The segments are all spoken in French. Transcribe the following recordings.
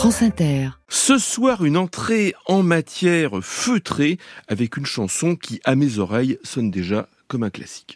France Inter. Ce soir, une entrée en matière feutrée avec une chanson qui, à mes oreilles, sonne déjà comme un classique.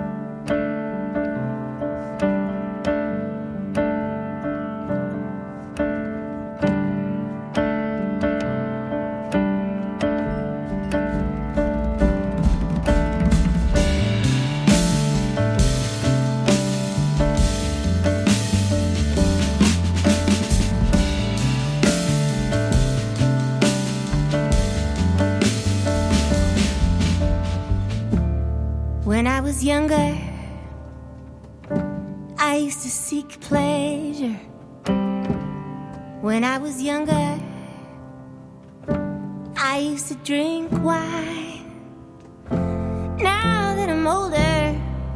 When I was younger, I used to seek pleasure. When I was younger, I used to drink wine. Now that I'm older,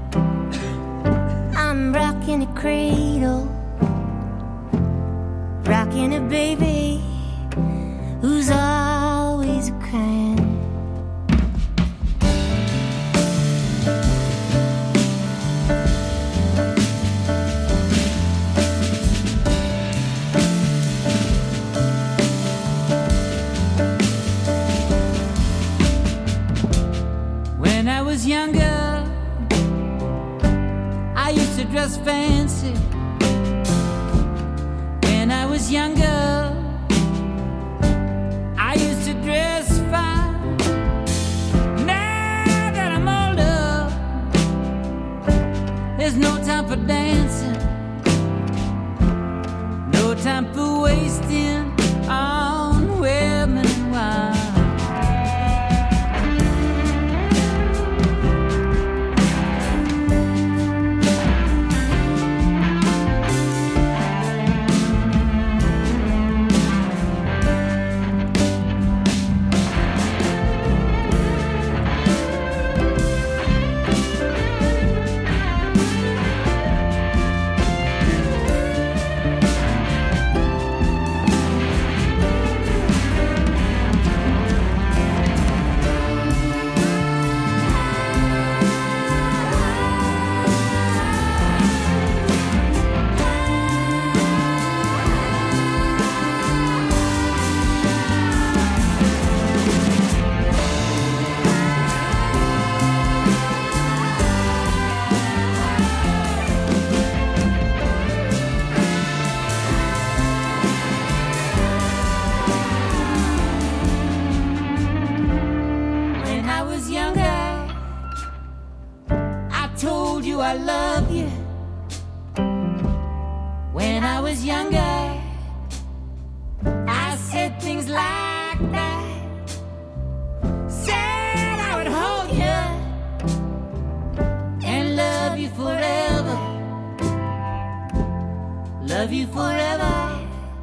I'm rocking a cradle, rocking a baby who's always crying. When I was younger, I used to dress fancy. When I was younger, I used to dress fine. Now that I'm older, there's no time for dancing, no time for wasting on women and wine. I love you. When I was younger, I said things like that. Said I would hold you and love you forever. Love you forever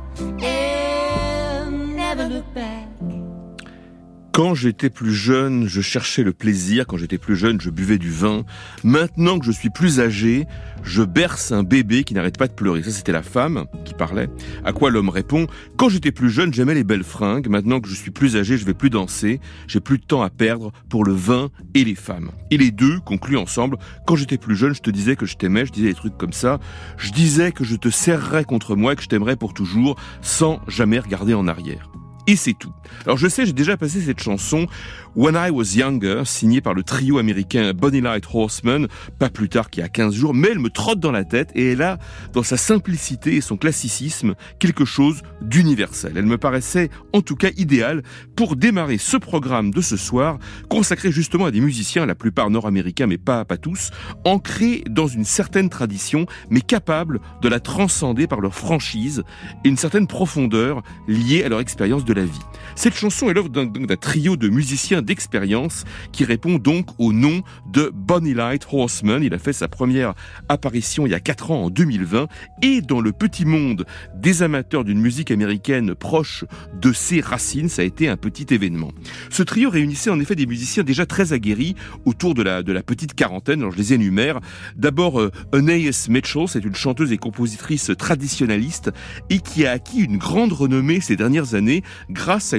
and never look back. Quand j'étais plus jeune, je cherchais le plaisir. Quand j'étais plus jeune, je buvais du vin. Maintenant que je suis plus âgé, je berce un bébé qui n'arrête pas de pleurer. Ça, c'était la femme qui parlait. À quoi l'homme répond: quand j'étais plus jeune, j'aimais les belles fringues. Maintenant que je suis plus âgé, je vais plus danser. J'ai plus de temps à perdre pour le vin et les femmes. Et les deux concluent ensemble: quand j'étais plus jeune, je te disais que je t'aimais. Je disais des trucs comme ça. Je disais que je te serrerais contre moi et que je t'aimerais pour toujours, sans jamais regarder en arrière. Et c'est tout. Alors je sais, j'ai déjà passé cette chanson When I Was Younger, signée par le trio américain Bonnie Light Horseman, pas plus tard qu'il y a 15 jours, mais elle me trotte dans la tête et elle a, dans sa simplicité et son classicisme, quelque chose d'universel. Elle me paraissait, en tout cas, idéale pour démarrer ce programme de ce soir, consacré justement à des musiciens, la plupart nord-américains, mais pas tous, ancrés dans une certaine tradition, mais capables de la transcender par leur franchise et une certaine profondeur liée à leur expérience de la vie. Cette chanson est l'œuvre d'un trio de musiciens d'expérience qui répond donc au nom de Bonnie Light Horseman. Il a fait sa première apparition il y a 4 ans, en 2020, et dans le petit monde des amateurs d'une musique américaine proche de ses racines, ça a été un petit événement. Ce trio réunissait en effet des musiciens déjà très aguerris autour de la petite quarantaine. Alors je les énumère. D'abord, Anaïs Mitchell, c'est une chanteuse et compositrice traditionnaliste et qui a acquis une grande renommée ces dernières années grâce à une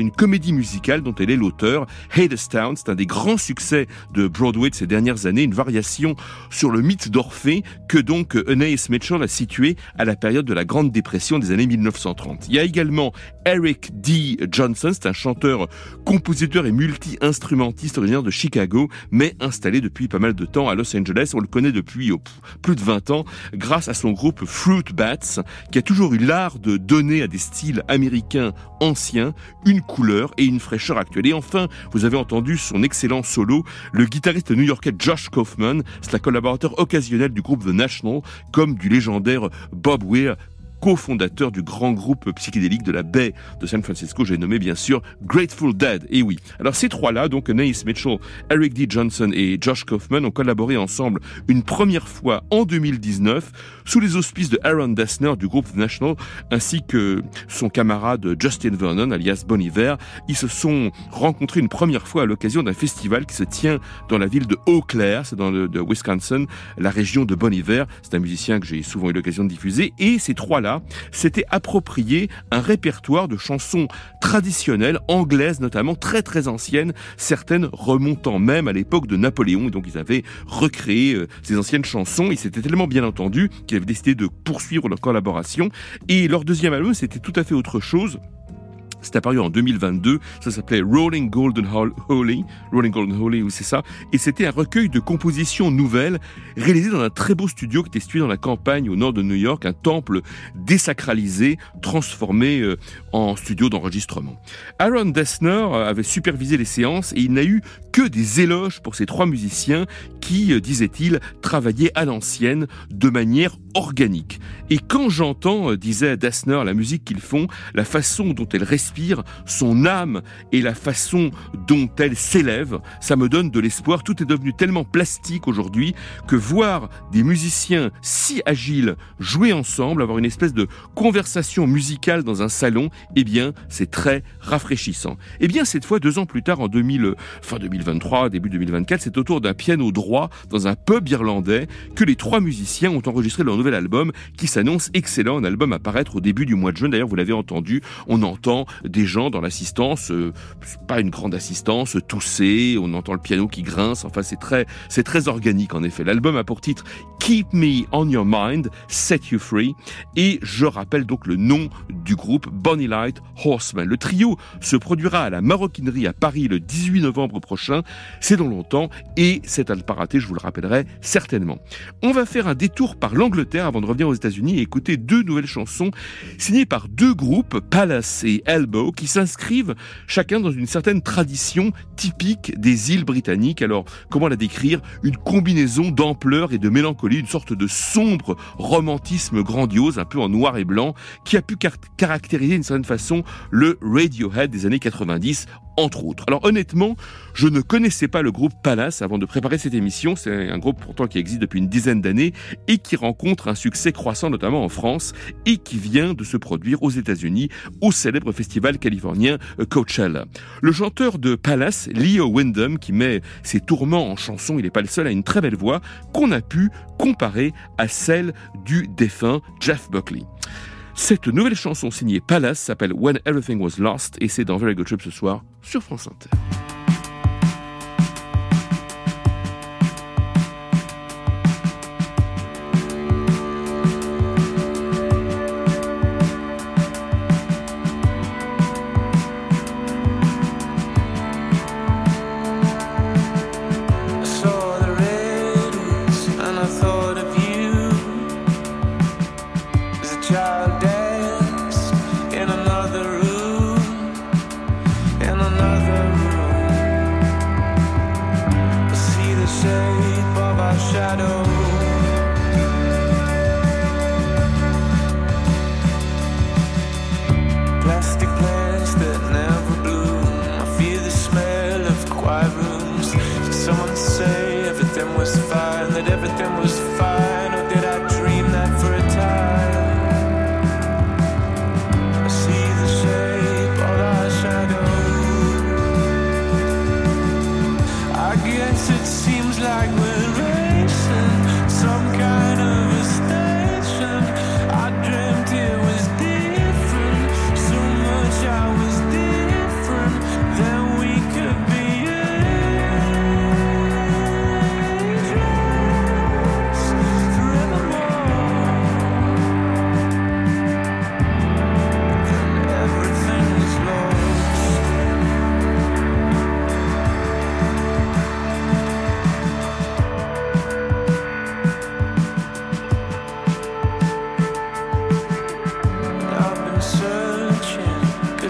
une comédie musicale dont elle est l'auteur. Hadestown, c'est un des grands succès de Broadway de ces dernières années, une variation sur le mythe d'Orphée que donc Anais Mitchell a situé à la période de la Grande Dépression des années 1930. Il y a également Eric D. Johnson, c'est un chanteur, compositeur et multi-instrumentiste originaire de Chicago, mais installé depuis pas mal de temps à Los Angeles. On le connaît depuis plus de 20 ans grâce à son groupe Fruit Bats, qui a toujours eu l'art de donner à des styles américains anciens une couleur et une fraîcheur actuelle. Et enfin, vous avez entendu son excellent solo, le guitariste new-yorkais Josh Kaufman, c'est un collaborateur occasionnel du groupe The National, comme du légendaire Bob Weir, cofondateur du grand groupe psychédélique de la baie de San Francisco, j'ai nommé bien sûr Grateful Dead. Et oui, alors ces trois-là, donc Anais Mitchell, Eric D. Johnson et Josh Kaufman, ont collaboré ensemble une première fois en 2019 sous les auspices de Aaron Dessner du groupe The National, ainsi que son camarade Justin Vernon, alias Bon Iver. Ils se sont rencontrés une première fois à l'occasion d'un festival qui se tient dans la ville de Eau Claire, c'est dans le Wisconsin, la région de Bon Iver. C'est un musicien que j'ai souvent eu l'occasion de diffuser. Et ces trois-là s'était approprié un répertoire de chansons traditionnelles, anglaises notamment, très très anciennes, certaines remontant même à l'époque de Napoléon, et donc ils avaient recréé ces anciennes chansons. Ils s'étaient tellement bien entendus qu'ils avaient décidé de poursuivre leur collaboration, et leur deuxième album c'était tout à fait autre chose. C'est apparu en 2022, ça s'appelait Rolling Golden Holy, oui c'est ça, et c'était un recueil de compositions nouvelles réalisées dans un très beau studio qui était situé dans la campagne au nord de New York, un temple désacralisé, transformé en studio d'enregistrement. Aaron Dessner avait supervisé les séances et il n'a eu que des éloges pour ces trois musiciens qui, disait-il, travaillaient à l'ancienne de manière organique. Et quand j'entends, disait Dessner, la musique qu'ils font, la façon dont elle respire, son âme et la façon dont elle s'élève, ça me donne de l'espoir. Tout est devenu tellement plastique aujourd'hui que voir des musiciens si agiles jouer ensemble, avoir une espèce de conversation musicale dans un salon, eh bien, c'est très rafraîchissant. Eh bien, cette fois, 2 ans plus tard, en fin 2023, début 2024, c'est autour d'un piano droit dans un pub irlandais que les trois musiciens ont enregistré leur nouvel album qui s'annonce excellent, un album à paraître au début du mois de juin. D'ailleurs, vous l'avez entendu, on entend des gens dans l'assistance, pas une grande assistance, tousser, on entend le piano qui grince, enfin c'est très organique en effet. L'album a pour titre Keep Me On Your Mind, Set You Free, et je rappelle donc le nom du groupe, Bonnie Light Horseman. Le trio se produira à la Maroquinerie à Paris le 18 novembre prochain, c'est dans longtemps, et c'est à ne pas rater, je vous le rappellerai certainement. On va faire un détour par l'Angleterre avant de revenir aux États-Unis et écouter 2 nouvelles chansons signées par 2 groupes, Palace et Elbow, qui s'inscrivent chacun dans une certaine tradition typique des îles britanniques. Alors, comment la décrire? Une combinaison d'ampleur et de mélancolie, une sorte de sombre romantisme grandiose, un peu en noir et blanc, qui a pu caractériser d'une certaine façon le Radiohead des années 90, entre autres. Alors honnêtement, je ne connaissais pas le groupe Palace avant de préparer cette émission. C'est un groupe pourtant qui existe depuis une dizaine d'années et qui rencontre un succès croissant notamment en France et qui vient de se produire aux États-Unis au célèbre festival californien Coachella. Le chanteur de Palace, Leo Wyndham, qui met ses tourments en chanson, il n'est pas le seul, a une très belle voix qu'on a pu comparer à celle du défunt Jeff Buckley. Cette nouvelle chanson signée Palace s'appelle When Everything Was Lost et c'est dans Very Good Trip ce soir sur France Inter. Different, so much I was different.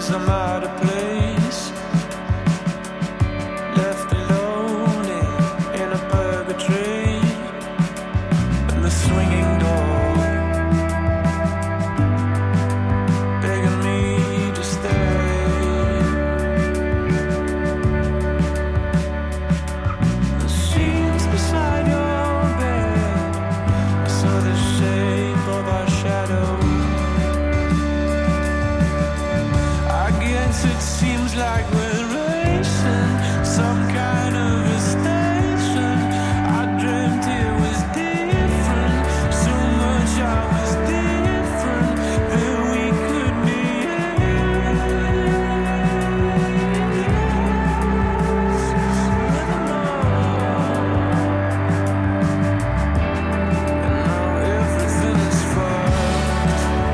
'cause I'm out of place, left alone in a purgatory, and the swinging door begging me to stay. The sheets beside your bed, I saw the shape of our shadow. I guess it seems like we're racing some kind of a station. I dreamt it was different, so much I was different that we could be and now everything is fucked.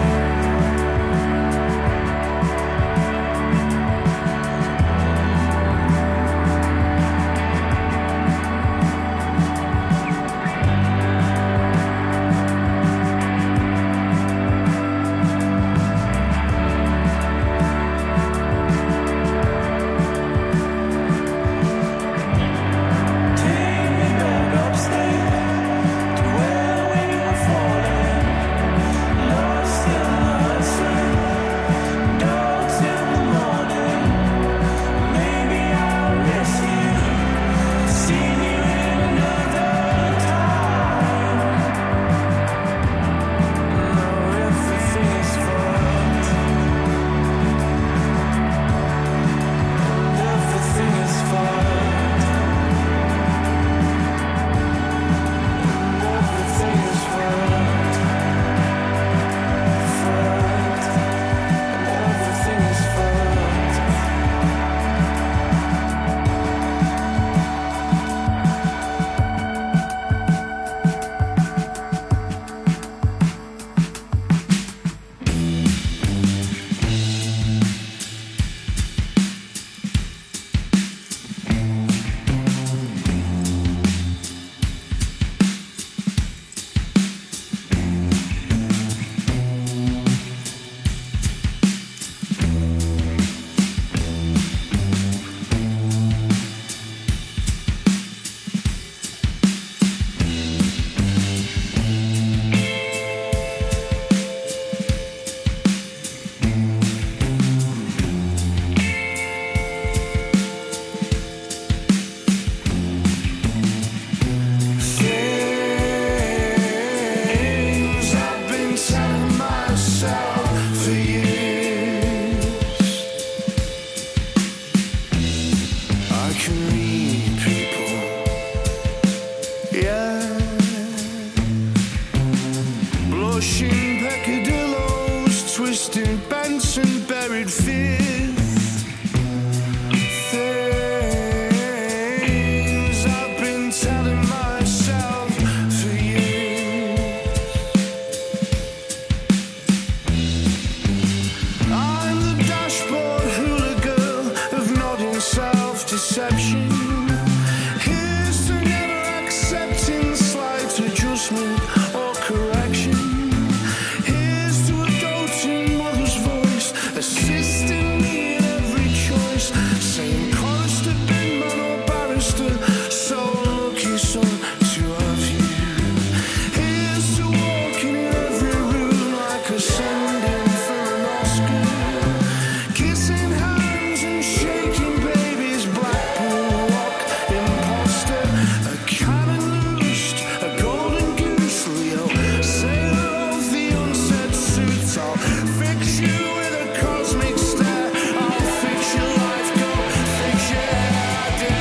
Take me back upstate to where we were falling, lost in the sun, dark till the morning. Maybe I'll miss you, seeing you in another time. Now everything is fucked. Everything is fucked. Everything is fucked. Fucked. Everything is fucked. Things I've been telling myself for years. I can read people, yeah. Blushing peccadillos, twisting Benson, buried fifth. Things I've been telling myself for years. I'm the dashboard hula girl of nodding self-deception. Here's to never accepting slight adjustment or correction. Here's to a doting mother's voice, assisting me in every choice, saying chorister, binman or barrister, so lucky son to have you. Here's to walking in every room like ascending for an Oscar, kissing hands and shaking babies, Blackpool walk, imposter, a cannon loosed, a golden goose, Leo, sailor of the unsaid suits. I'll fix you with a cosmic stare, I'll fix your life, go fix your head.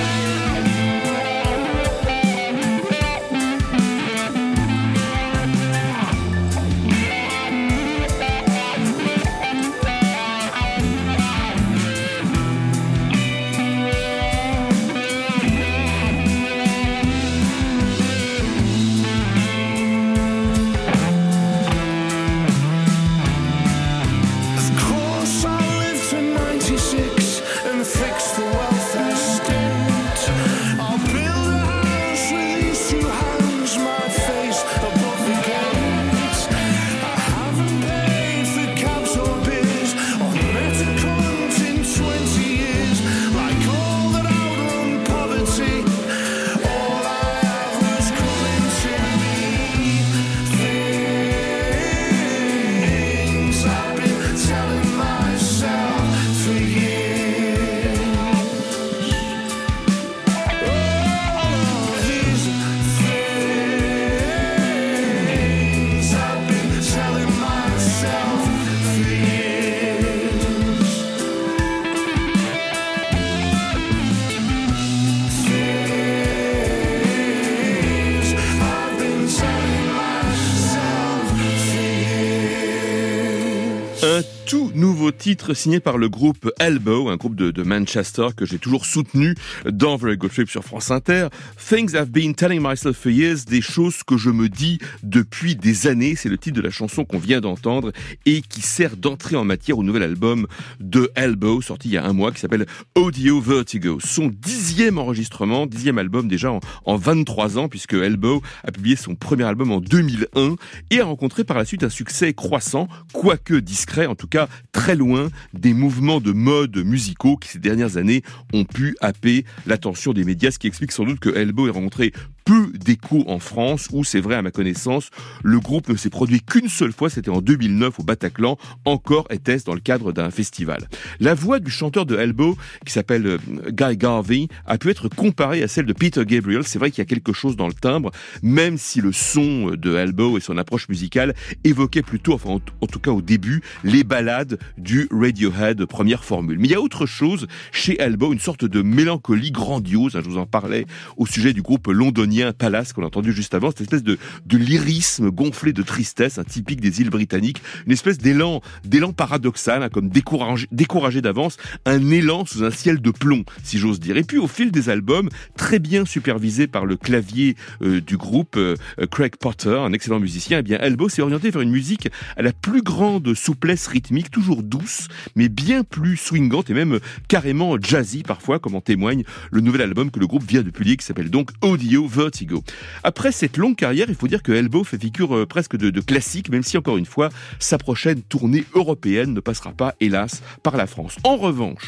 titre signé par le groupe Elbow, un groupe de Manchester que j'ai toujours soutenu dans Very Good Trip sur France Inter. Things I've been telling myself for years, des choses que je me dis depuis des années. C'est le titre de la chanson qu'on vient d'entendre et qui sert d'entrée en matière au nouvel album de Elbow, sorti il y a un mois, qui s'appelle Audio Vertigo. Son 10e enregistrement, 10e album déjà en 23 ans, puisque Elbow a publié son premier album en 2001 et a rencontré par la suite un succès croissant, quoique discret, en tout cas très loin des mouvements de mode musicaux qui ces dernières années ont pu happer l'attention des médias, ce qui explique sans doute que Elbow ait rencontré peu d'écho en France, où c'est vrai à ma connaissance, le groupe ne s'est produit qu'une seule fois, c'était en 2009 au Bataclan, encore était-ce dans le cadre d'un festival. La voix du chanteur de Elbow, qui s'appelle Guy Garvey, a pu être comparée à celle de Peter Gabriel. C'est vrai qu'il y a quelque chose dans le timbre, même si le son de Elbow et son approche musicale évoquaient plutôt, enfin en tout cas au début, les ballades du Radiohead première formule. Mais il y a autre chose chez Elbow, une sorte de mélancolie grandiose, je vous en parlais au sujet du groupe londonien Palace qu'on a entendu juste avant, cette espèce de lyrisme gonflé de tristesse, typique des îles britanniques, une espèce d'élan paradoxal, comme découragé d'avance, un élan sous un ciel de plomb, si j'ose dire. Et puis au fil des albums, très bien supervisé par le clavier du groupe, Craig Potter, un excellent musicien, eh bien Elbow s'est orienté vers une musique à la plus grande souplesse rythmique, toujours douce, mais bien plus swingante et même carrément jazzy parfois, comme en témoigne le nouvel album que le groupe vient de publier, qui s'appelle donc Audio Vertigo. Après cette longue carrière, il faut dire que Elbow fait figure presque de classique, même si encore une fois, sa prochaine tournée européenne ne passera pas, hélas, par la France. En revanche,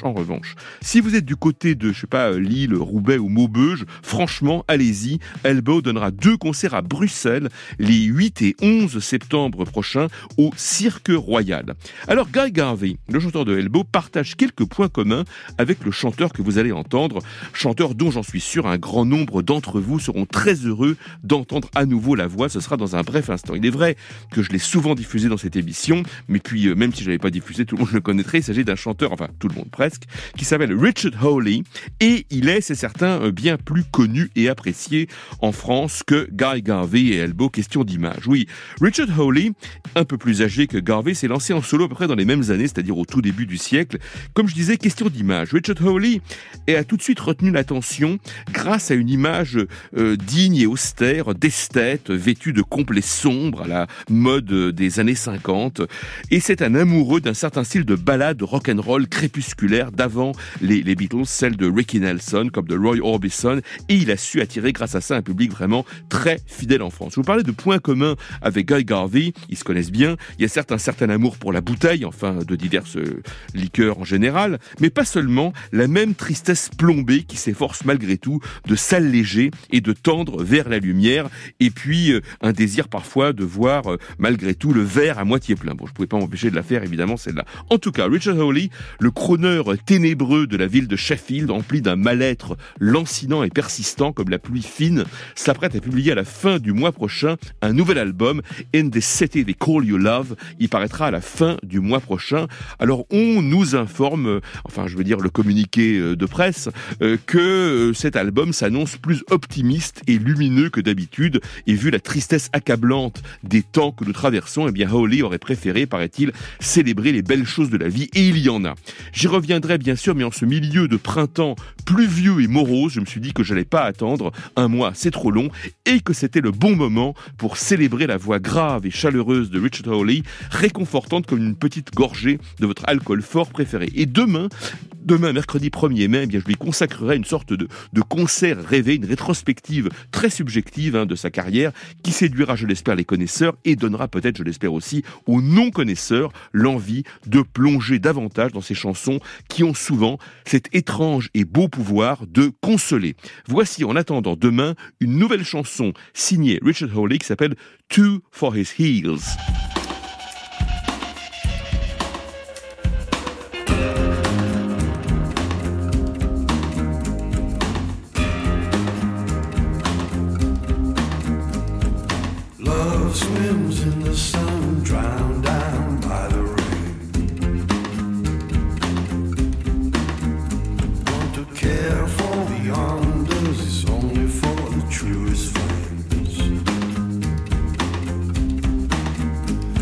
si vous êtes du côté de, Lille, Roubaix ou Maubeuge, franchement, allez-y. Elbow donnera 2 concerts à Bruxelles les 8 et 11 septembre prochains au Cirque Royal. Alors, Guy Garvey, le chanteur de Elbow, partage quelques points communs avec le chanteur que vous allez entendre, chanteur dont j'en suis sûr un grand nombre d'entre vous seront très heureux d'entendre à nouveau la voix. Ce sera dans un bref instant. Il est vrai que je l'ai souvent diffusé dans cette émission, mais puis même si je l'avais pas diffusé, tout le monde le connaîtrait. Il s'agit d'un chanteur, enfin tout le monde presque, qui s'appelle Richard Hawley, et il est, c'est certain, bien plus connu et apprécié en France que Guy Garvey et Elbow. Question d'image. Oui, Richard Hawley, un peu plus âgé que Garvey, s'est lancé en solo à peu près dans les mêmes années, c'est-à-dire au tout début du siècle. Comme je disais, question d'image. Richard Hawley a tout de suite retenu l'attention grâce à une image digne et austère d'esthète, vêtu de complets sombres à la mode des années 50. Et c'est un amoureux d'un certain style de ballade rock'n'roll crépusculaire d'avant les Beatles, celle de Ricky Nelson, comme de Roy Orbison. Et il a su attirer grâce à ça un public vraiment très fidèle en France. Je vous parlais de points communs avec Guy Garvey, ils se connaissent bien. Il y a certes un certain amour pour la bouteille, enfin de diverses liqueurs en général, mais pas seulement, la même tristesse plombée qui s'efforce malgré tout de s'alléger et de tendre vers la lumière, et puis un désir parfois de voir malgré tout le verre à moitié plein. Bon, je pouvais pas m'empêcher de la faire évidemment celle-là. En tout cas, Richard Hawley, le crooner ténébreux de la ville de Sheffield, empli d'un mal-être lancinant et persistant comme la pluie fine, s'apprête à publier à la fin du mois prochain un nouvel album, In the City They Call You Love. Il paraîtra à la fin du mois prochain. Alors on nous informe, le communiqué de presse, que cet album s'annonce plus optimiste et lumineux que d'habitude, et vu la tristesse accablante des temps que nous traversons, eh bien Hawley aurait préféré, paraît-il, célébrer les belles choses de la vie, et il y en a. J'y reviendrai bien sûr, mais en ce milieu de printemps pluvieux et morose, je me suis dit que j'allais pas attendre un mois, c'est trop long, et que c'était le bon moment pour célébrer la voix grave et chaleureuse de Richard Hawley, réconfortante comme une petite gorgée de votre alcool fort préféré. Et demain, mercredi 1er mai, eh bien, je lui consacrerai une sorte de concert rêvé, une rétrospective très subjective de sa carrière, qui séduira, je l'espère, les connaisseurs et donnera peut-être, je l'espère aussi, aux non-connaisseurs l'envie de plonger davantage dans ces chansons qui ont souvent cet étrange et beau pouvoir de consoler. Voici, en attendant demain, une nouvelle chanson signée Richard Hawley qui s'appelle Two for His Heels. Swims in the sun, drowned down by the rain. Want to care for the unders is only for the truest friends.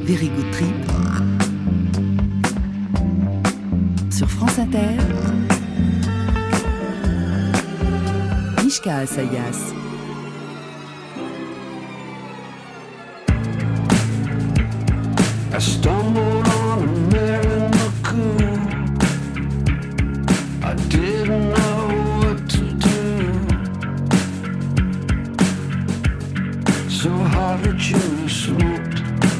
Very Good Trip sur France Inter. Mishka Asayas. I stumbled on a Mary McCoo. I didn't know what to do, so hard that you smoked.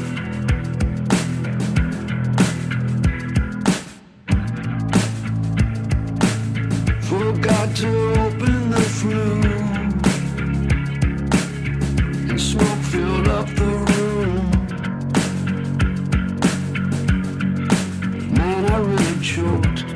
Forgot to open the flue, and smoke filled up the room. Man, I really choked.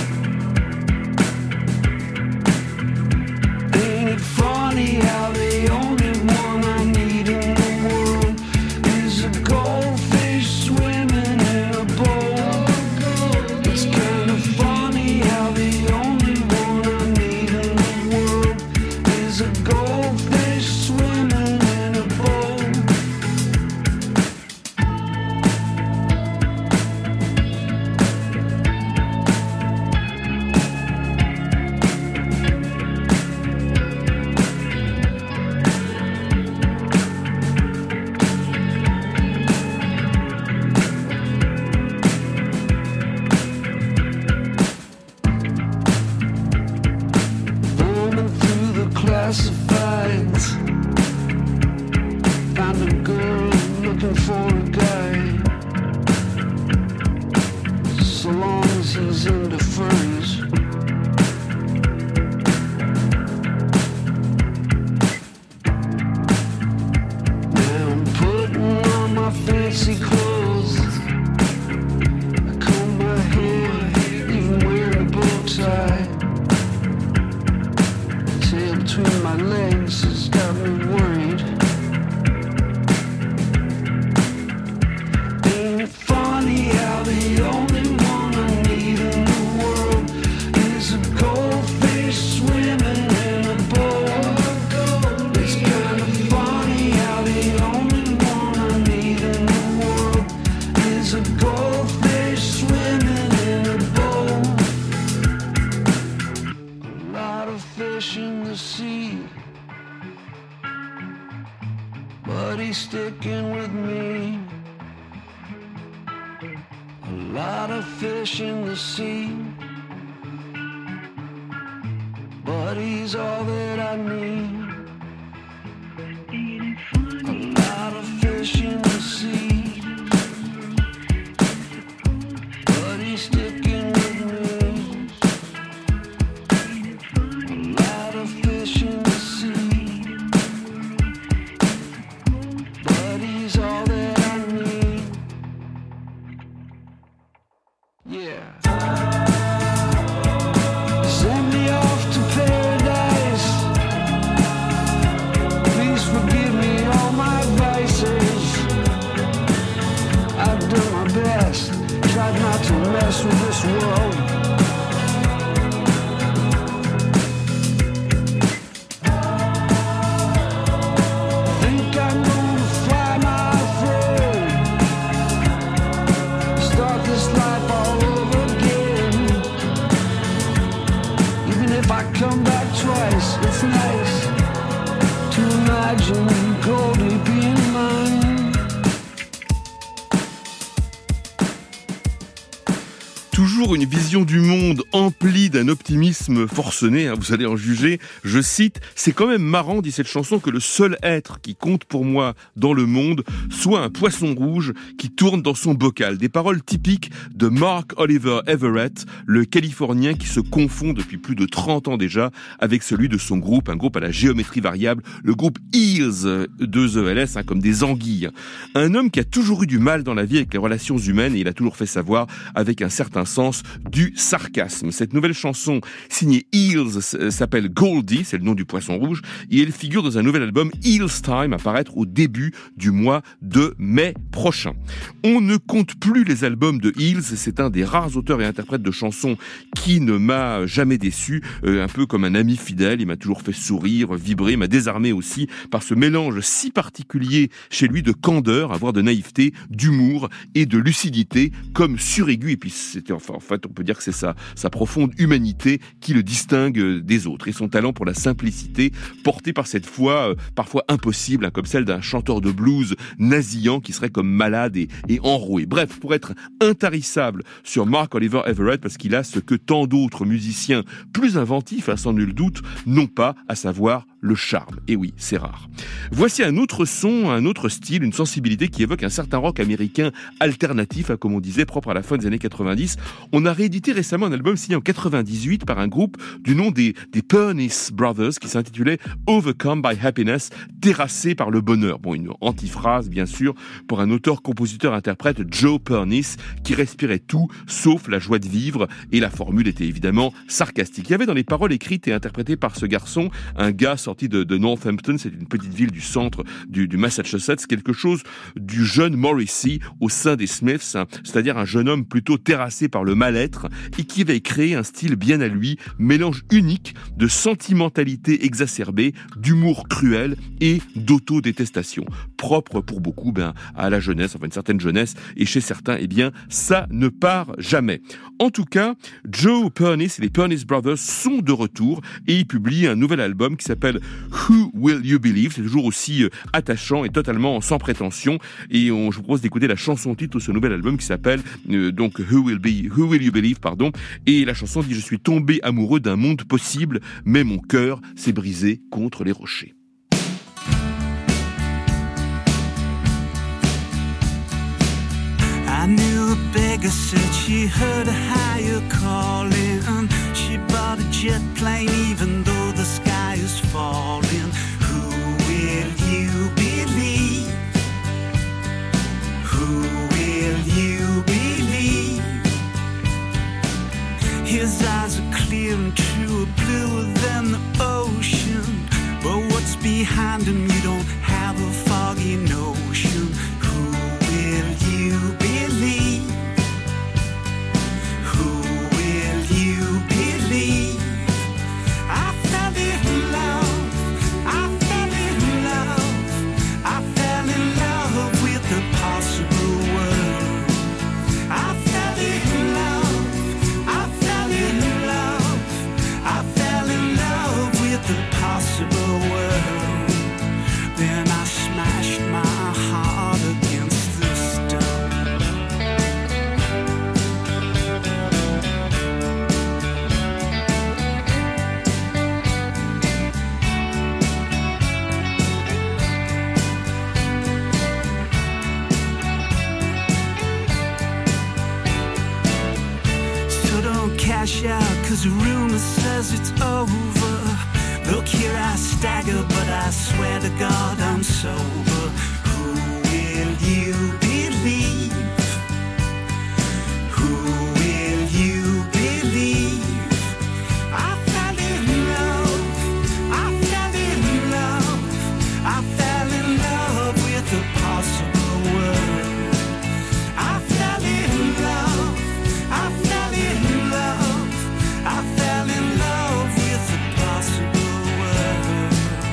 Ain't it funny how the only one I need in the world is a goldfish swimming in a bowl? It's kind of funny how the only one I need in the world is a goldfish swimming in a bowl. Thumbing through the classifieds, found a girl looking for a guy. So long as he's into furries. Now I'm putting on my fancy clothes. I comb my hair, even wearing a bow tie. Tail between my legs has got me worried. Ain't it funny how the only one I need in the world is a goldfish swimming in a bowl? It's kind of funny how the only one I need in the world is a goldfish swimming in a bowl. A lot of fish in the sea, but he's sticking with me. A lot of fish in the sea, but he's all that I need. A lot of fish in the sea, but he's sticking with me. A lot of fish in the sea, but he's all that I need. Yeah. Send me off to paradise. Please forgive me all my vices. I've done my best, tried not to mess with this world. Think I'm gonna fly my throne, start this life all over again. Even if I come back twice, it's nice to imagine Goldie being mine. Toujours une vision du monde emplie d'un optimisme forcené, hein, vous allez en juger. Je cite, « C'est quand même marrant, dit cette chanson, que le seul être qui compte pour moi dans le monde soit un poisson rouge qui tourne dans son bocal. » Des paroles typiques de Mark Oliver Everett, le Californien qui se confond depuis plus de 30 ans déjà avec celui de son groupe, un groupe à la géométrie variable, le groupe Eels, 2 ELS, hein, comme des anguilles. Un homme qui a toujours eu du mal dans la vie avec les relations humaines et il a toujours fait savoir avec un certain sens sens du sarcasme. Cette nouvelle chanson signée Eels s'appelle Goldie, c'est le nom du poisson rouge, et elle figure dans un nouvel album Eels Time à paraître au début du mois de mai prochain. On ne compte plus les albums de Eels, c'est un des rares auteurs et interprètes de chansons qui ne m'a jamais déçu, un peu comme un ami fidèle, il m'a toujours fait sourire, vibrer, m'a désarmé aussi par ce mélange si particulier chez lui de candeur, à voire de naïveté, d'humour et de lucidité, comme suraigu, et puis c'était en fait on peut dire que c'est sa profonde humanité qui le distingue des autres, et son talent pour la simplicité, porté par cette foi parfois impossible, comme celle d'un chanteur de blues nasillant qui serait comme malade et enroué. Bref, pour être intarissable sur Mark Oliver Everett, parce qu'il a ce que tant d'autres musiciens plus inventifs, sans nul doute, n'ont pas, à savoir le charme. Et oui, c'est rare. Voici un autre son, un autre style, une sensibilité qui évoque un certain rock américain alternatif, comme on disait, propre à la fin des années 90. On a réédité récemment un album signé en 98 par un groupe du nom des Pernice Brothers qui s'intitulait Overcome by Happiness, terrassé par le bonheur. Bon, une antiphrase, bien sûr, pour un auteur-compositeur-interprète, Joe Pernice, qui respirait tout sauf la joie de vivre, et la formule était évidemment sarcastique. Il y avait dans les paroles écrites et interprétées par ce garçon, un gars sorti de Northampton, c'est une petite ville du centre du Massachusetts, quelque chose du jeune Morrissey au sein des Smiths, c'est-à-dire un jeune homme plutôt terrassé par le mal-être et qui avait créé un style bien à lui, mélange unique de sentimentalité exacerbée, d'humour cruel et d'autodétestation, propre pour beaucoup à la jeunesse, enfin une certaine jeunesse, et chez certains, ça ne part jamais. En tout cas, Joe Pernice et les Pernice Brothers sont de retour et ils publient un nouvel album qui s'appelle Who Will You Believe. C'est toujours aussi attachant et totalement sans prétention. Et je vous propose d'écouter la chanson titre de ce nouvel album qui s'appelle donc Who Will You Believe, pardon. Et la chanson dit: je suis tombé amoureux d'un monde possible, mais mon cœur s'est brisé contre les rochers. I knew a beggar said she heard a higher calling. She bought a jet plane even though the sky is falling. Who will you believe? Who will you believe? His eyes are clear and true, bluer than the ocean. But what's behind him, you don't have a foggy notion. Who will you believe? Who will you believe? I fell in love, I fell in love, I fell in love with the possible world. I fell in love, I fell in love, I fell in love with the possible world. Then I smashed my heart against the stone. So don't cash out, 'cause the rumor says it's over. Look here, I stagger, but I swear to God I'm sober. Who will you believe? Who will you believe? I fell in love, I fell in love, I fell in love with the possible world. I fell in love, I fell in love, I fell in love with the possible world.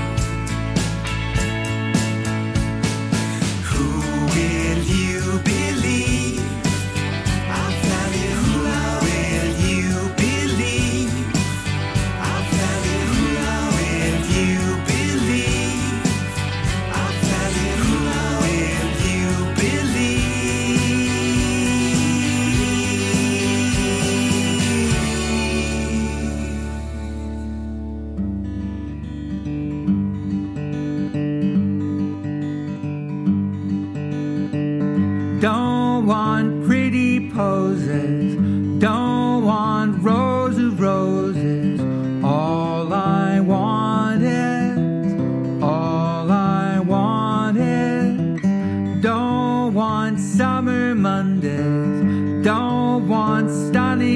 Who will you believe? I fell in love. Who will you believe? I fell in love. Will you believe? I fell in love. Will you believe? Don't want pretty poses, don't want rows of roses. All I want is, don't want summer Mondays, don't want stunning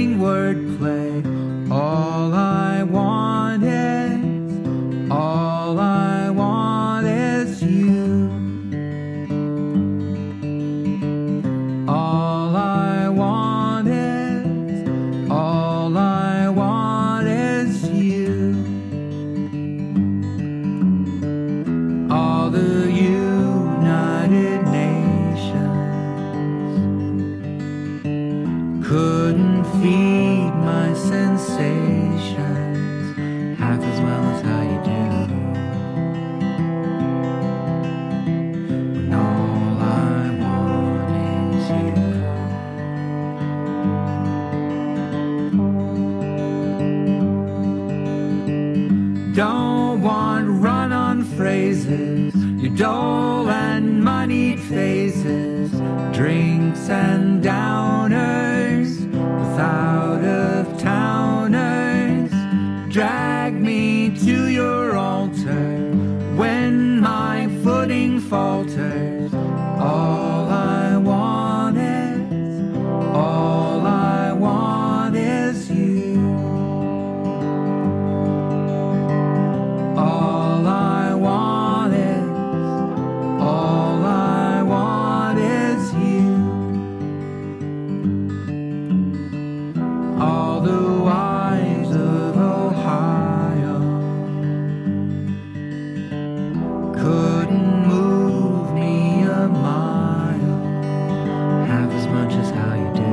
dull and moneyed faces, drinks and downers, with out-of-towners. Drag me to your altar when my footing falters. All I want is you. All I want is you. All the wives of Ohio couldn't move me a mile, half as much as how you do.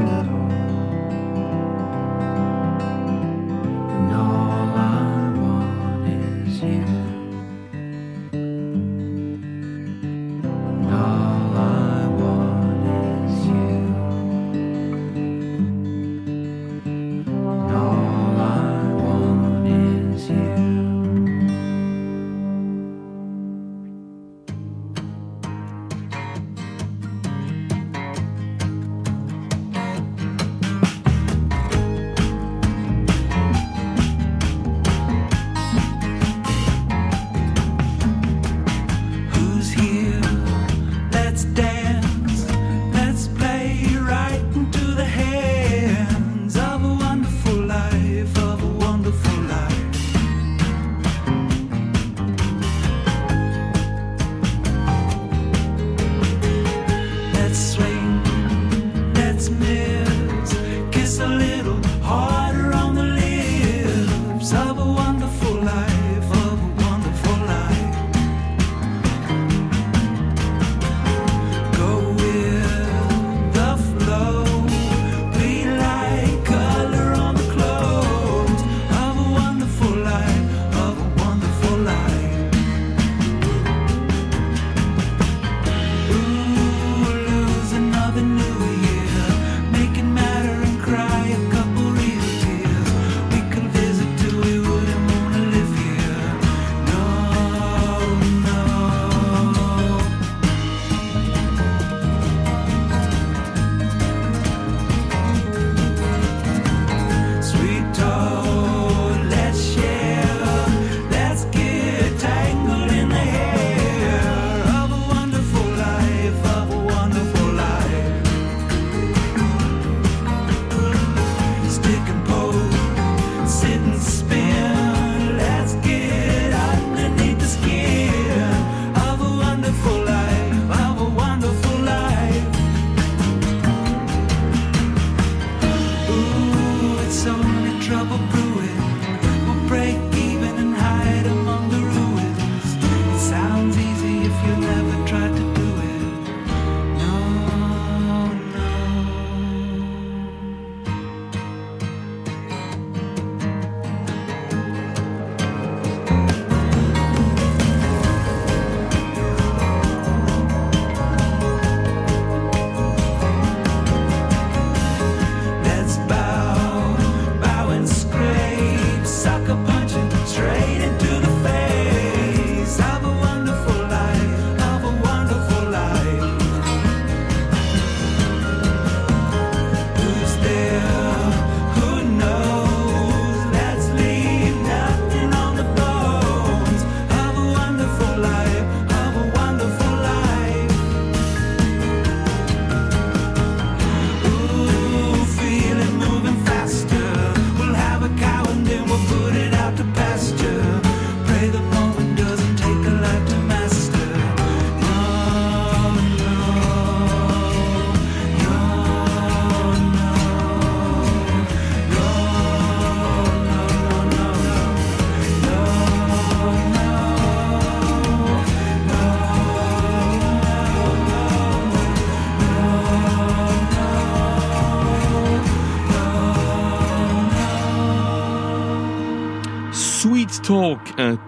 And all I want is you. And all I want is you. And all I want is you. Who's here? Let's dance. Let's play right into the hands of a wonderful life, of a wonderful life. Let's swing, let's miss, kiss a little harder on the lips of a wonderful life, of a wonderful life. Go with the flow. We like color on the clothes of a wonderful life, of a wonderful life. Ooh, lose another new year, making matter and cry a couple real tears. We could visit till we wouldn't wanna live here. No, no. Sweet toad, let's share. Let's get tangled in the hair of a wonderful life, of a wonderful life. Stick and poke, sit and spin. Let's get underneath the skin of a wonderful life, of a wonderful life. Ooh, it's only trouble brewing. We'll break even and hide among the ruins. It sounds easy if you never tried to do it. No, no. Let's bow and scrape, sucker punching straight into the face of a wonderful life, of a wonderful life. Who's there? Who knows? Let's leave nothing on the bones of a wonderful life, of a wonderful life. Ooh, feel it moving faster. We'll have a cow and then we'll put it out to pasture. Pray the moment doesn't take a life to master. No, no, no, Sweet Talk, un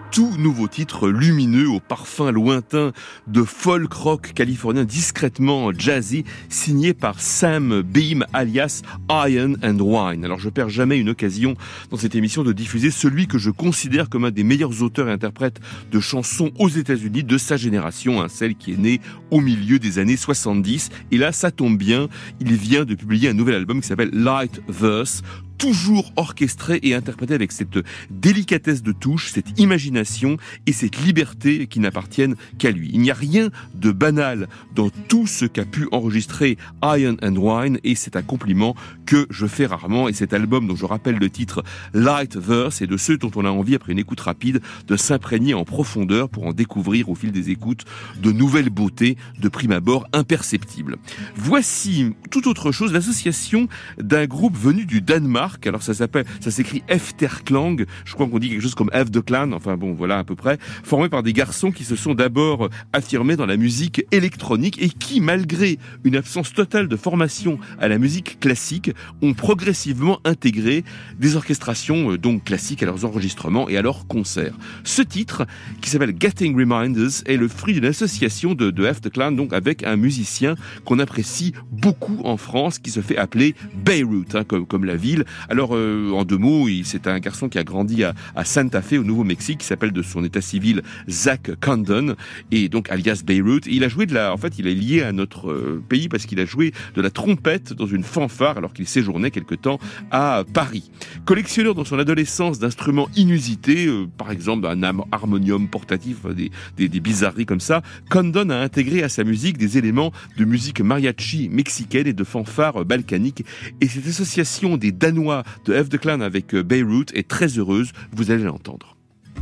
tout nouveau titre lumineux au parfum lointain de folk rock californien discrètement jazzy, signé par Sam Beam alias Iron and Wine. Alors je perds jamais une occasion dans cette émission de diffuser celui que je considère comme un des meilleurs auteurs et interprètes de chansons aux États-Unis de sa génération, celle qui est née au milieu des années 70. Et là, ça tombe bien, il vient de publier un nouvel album qui s'appelle Light Verse, toujours orchestré et interprété avec cette délicatesse de touche, cette imagination et cette liberté qui n'appartiennent qu'à lui. Il n'y a rien de banal dans tout ce qu'a pu enregistrer Iron and Wine et c'est un compliment que je fais rarement. Et cet album dont je rappelle le titre Light Verse est de ceux dont on a envie après une écoute rapide de s'imprégner en profondeur pour en découvrir au fil des écoutes de nouvelles beautés de prime abord imperceptibles. Voici tout autre chose, l'association d'un groupe venu du Danemark. Alors ça s'écrit Efterklang, je crois qu'on dit quelque chose comme F de Clan, enfin bon voilà à peu près, formé par des garçons qui se sont d'abord affirmés dans la musique électronique et qui, malgré une absence totale de formation à la musique classique, ont progressivement intégré des orchestrations donc classiques à leurs enregistrements et à leurs concerts. Ce titre, qui s'appelle Getting Reminders, est le fruit d'une association de F de Clan, donc avec un musicien qu'on apprécie beaucoup en France, qui se fait appeler Beirut, comme la ville. Alors, en deux mots, c'est un garçon qui a grandi à Santa Fe, au Nouveau-Mexique, qui s'appelle de son état civil Zach Condon, et donc alias Beirut. Et il a joué il est lié à notre pays parce qu'il a joué de la trompette dans une fanfare alors qu'il séjournait quelque temps à Paris. Collectionneur dans son adolescence d'instruments inusités, par exemple un harmonium portatif, des bizarreries comme ça, Condon a intégré à sa musique des éléments de musique mariachi mexicaine et de fanfare balkanique. Et cette association des Danois de F de Clan avec Beirut est très heureuse, vous allez l'entendre.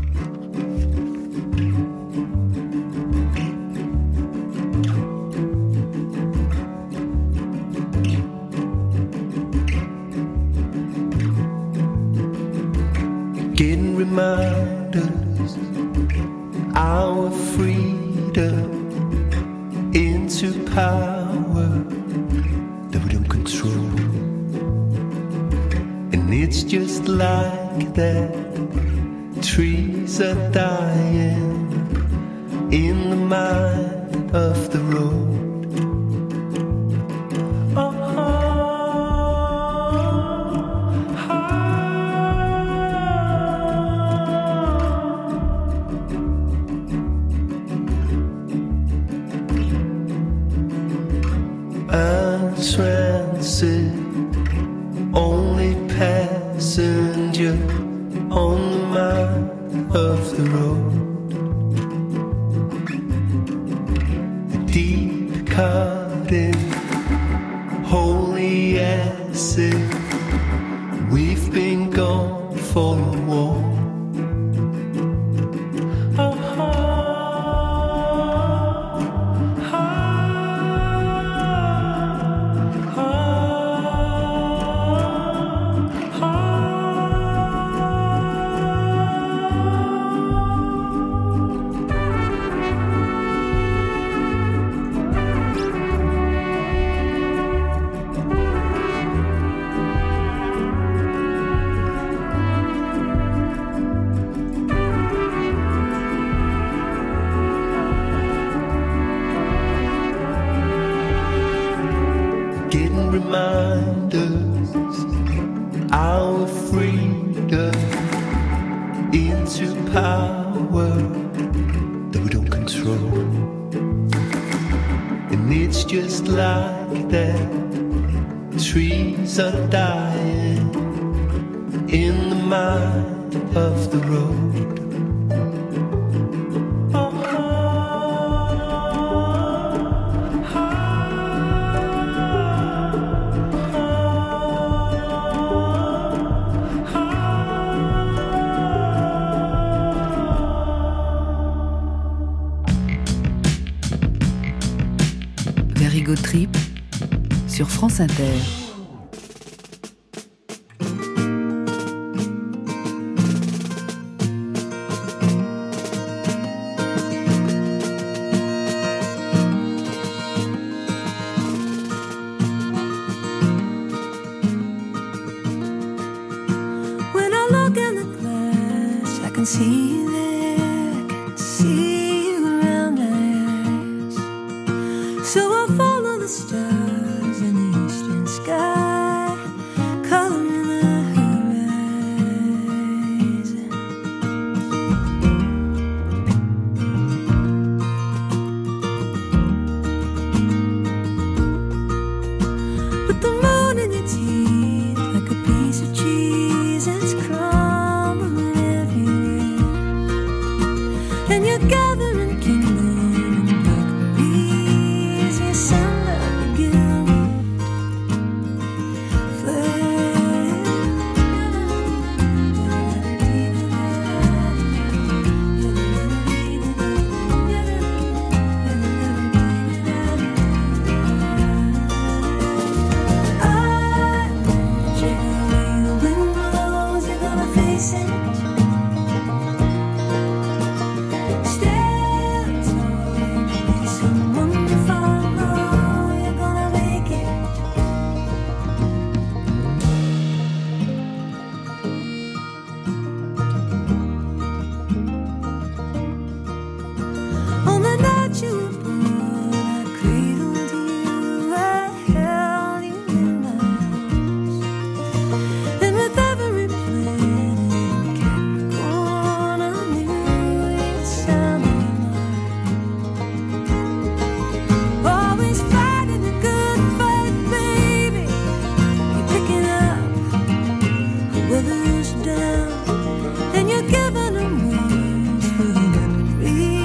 Getting reminders, our freedom into power that we don't control. And it's just like that, trees are dying in the mind of the road. Transit, only passenger on the mile of the road. The deep cutting, holy acid, we've been gone for a walk. Reminders, our freedom into power that we don't control. And it's just like that, trees are dying in the mind of the road. Trip sur France Inter. When I look in the glass, I can see there So I'll follow the stars in the eastern sky, coloring the horizon. Put the moon in your teeth like a piece of cheese. It's crumbling everywhere, and you're gathering kindling and blackberries. You sound like a gift on the night you were born, I cradled you, I held you in my arms. And with every planet in Capricorn, I knew you'd sound alarm. Always fighting the good fight, baby. You're picking up the weather's down, and you're giving them wings for the weaponry.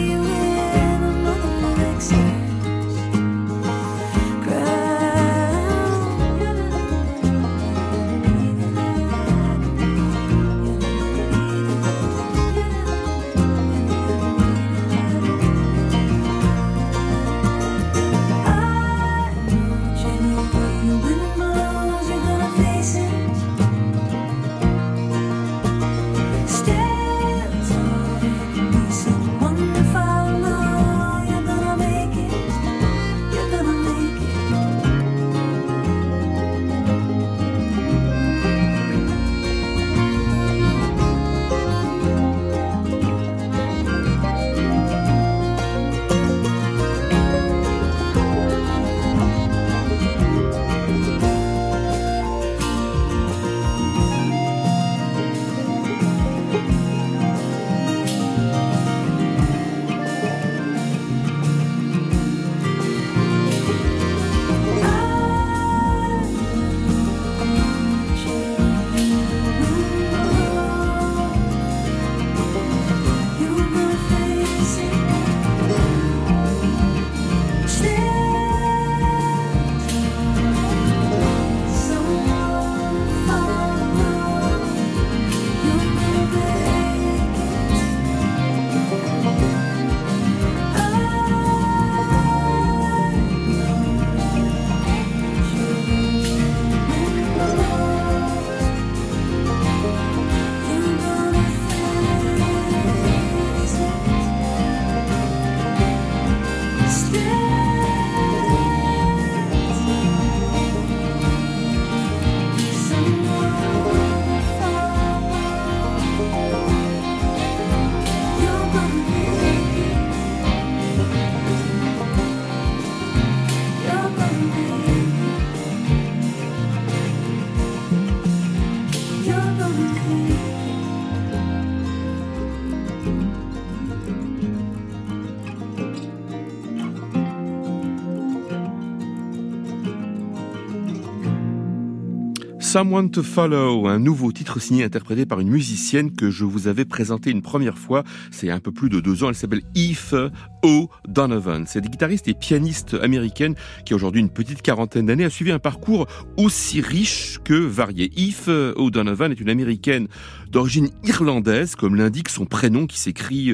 Someone to Follow, un nouveau titre signé et interprété par une musicienne que je vous avais présenté une première fois, c'est un peu plus de 2 ans, elle s'appelle Eve O'Donovan. C'est une guitariste et pianiste américaine qui a aujourd'hui une petite quarantaine d'années, a suivi un parcours aussi riche que varié. Eve O'Donovan est une américaine d'origine irlandaise, comme l'indique son prénom qui s'écrit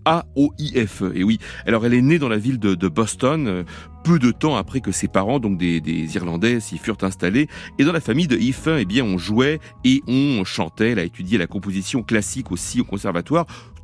A-O-I-F. Et oui, alors elle est née dans la ville de Boston, peu de temps après que ses parents, donc des Irlandais, s'y furent installés. Et dans la famille de Eve, eh bien, on jouait et on chantait. Elle a étudié la composition classique aussi au conservatoire,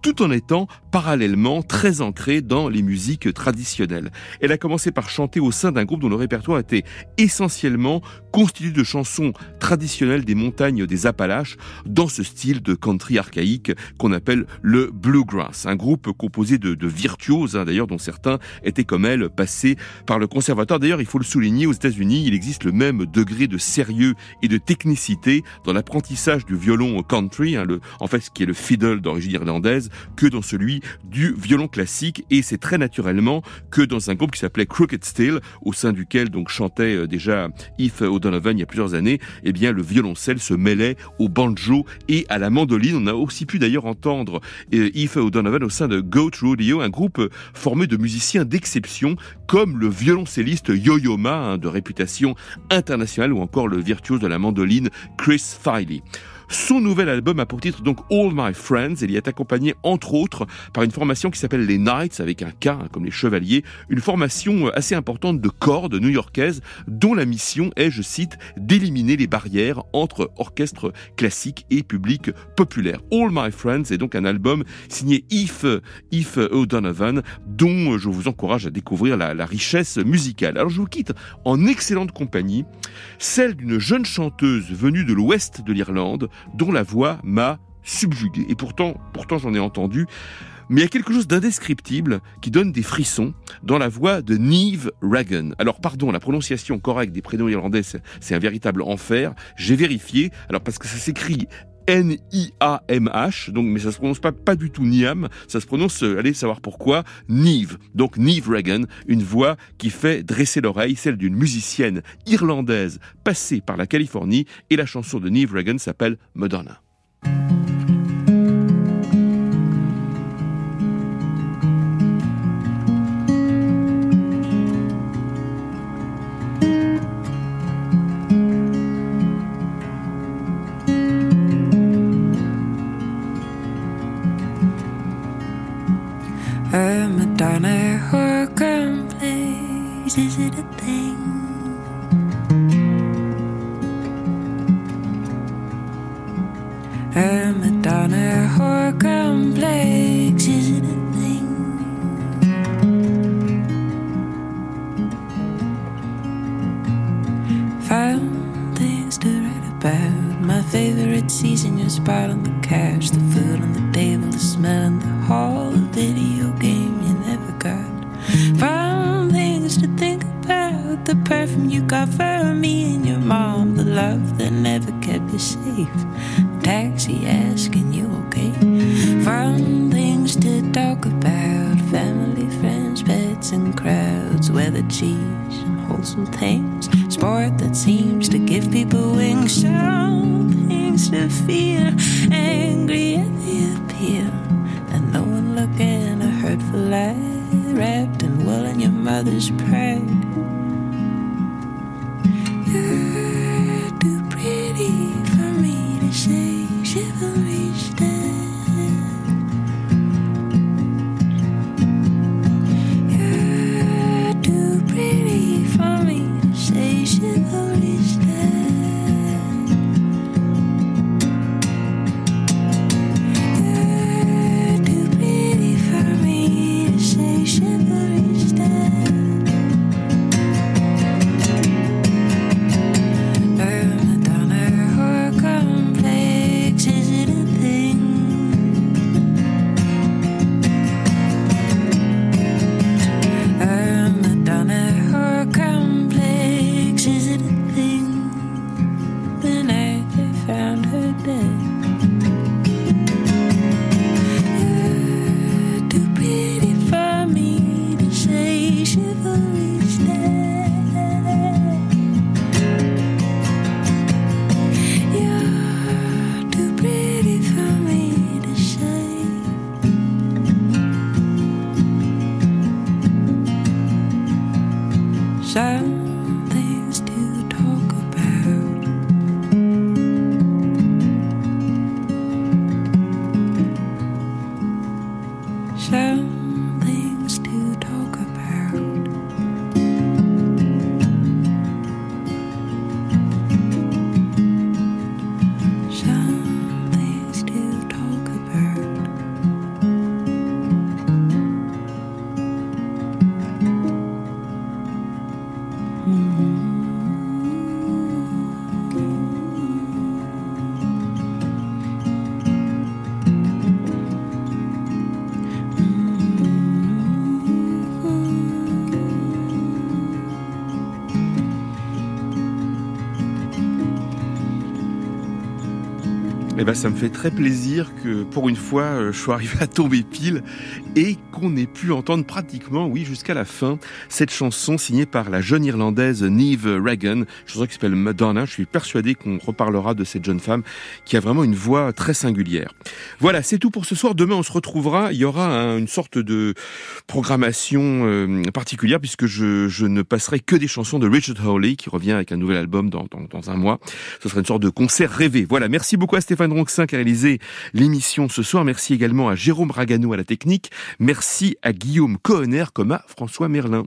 tout en étant parallèlement très ancrée dans les musiques traditionnelles. Elle a commencé par chanter au sein d'un groupe dont le répertoire était essentiellement constitué de chansons traditionnelles des montagnes des Appalaches, dans ce style de country archaïque qu'on appelle le bluegrass. Un groupe composé de virtuoses, d'ailleurs, dont certains étaient comme elle passés par le conservatoire. D'ailleurs, il faut le souligner, aux États-Unis, il existe le même degré de sérieux et de technicité dans l'apprentissage du violon country, en fait, ce qui est le fiddle d'origine irlandaise, que dans celui du violon classique. Et c'est très naturellement que dans un groupe qui s'appelait Crooked Still, au sein duquel donc chantait déjà Heath O'Donovan il y a plusieurs années, eh bien le violoncelle se mêlait au banjo et à la mandoline. On a aussi pu d'ailleurs entendre Heath O'Donovan au sein de Goat Rodeo, un groupe formé de musiciens d'exception comme le violoncelliste Yo-Yo Ma, de réputation internationale, ou encore le virtuose de la mandoline Chris Filey. Son nouvel album a pour titre donc All My Friends. Il y est accompagné entre autres par une formation qui s'appelle les Knights, avec un K comme les chevaliers, une formation assez importante de cordes new-yorkaises dont la mission est, je cite, d'éliminer les barrières entre orchestre classique et public populaire. All My Friends est donc un album signé Heath O'Donovan, dont je vous encourage à découvrir la richesse musicale. Alors je vous quitte en excellente compagnie, celle d'une jeune chanteuse venue de l'ouest de l'Irlande, dont la voix m'a subjugué. Et pourtant j'en ai entendu, mais il y a quelque chose d'indescriptible qui donne des frissons dans la voix de Niamh Ragan. Alors pardon, la prononciation correcte des prénoms irlandais, c'est un véritable enfer. J'ai vérifié, alors parce que ça s'écrit Niamh, donc, mais ça se prononce pas du tout Niam, ça se prononce, allez savoir pourquoi, Niamh. Donc Niamh Ragan, une voix qui fait dresser l'oreille, celle d'une musicienne irlandaise passée par la Californie, et la chanson de Niamh Ragan s'appelle Madonna. Madonna, her complex, is it a thing? Madonna, her complex, is it a thing? Found things to write about. My favorite season, your spot on the couch, the food on the table, the smell in the hall, the video game you never got. Found things to think about, the perfume you got for me and your mom, the love that never kept you safe, taxi asking you okay. Found things to talk about, family, friends, pets and crowds, weather, cheese and wholesome things, sport that seems to give people wings, some things to feel, angry at the appeal, and no one looking, a hurtful lie, wrapped in wool and your mother's pride. You're too pretty for me to say chivalry's dead. You're too pretty for me to say chivalry's dead. You're too pretty for me to say chivalry's dead. Some things to talk about. Some things to talk about. Some things to talk about. Eh ben, ça me fait très plaisir que, pour une fois, je sois arrivé à tomber pile et qu'on ait pu entendre pratiquement, oui, jusqu'à la fin, cette chanson signée par la jeune Irlandaise Niamh Regan, chanson qui s'appelle Madonna. Je suis persuadé qu'on reparlera de cette jeune femme qui a vraiment une voix très singulière. Voilà, c'est tout pour ce soir. Demain, on se retrouvera. Il y aura une sorte de programmation particulière puisque je ne passerai que des chansons de Richard Hawley qui revient avec un nouvel album dans un mois. Ce sera une sorte de concert rêvé. Voilà, merci beaucoup à Stéphane Ronxin qui a réalisé l'émission ce soir. Merci également à Jérôme Ragano à la technique. Merci à Guillaume Cohenner comme à François Merlin.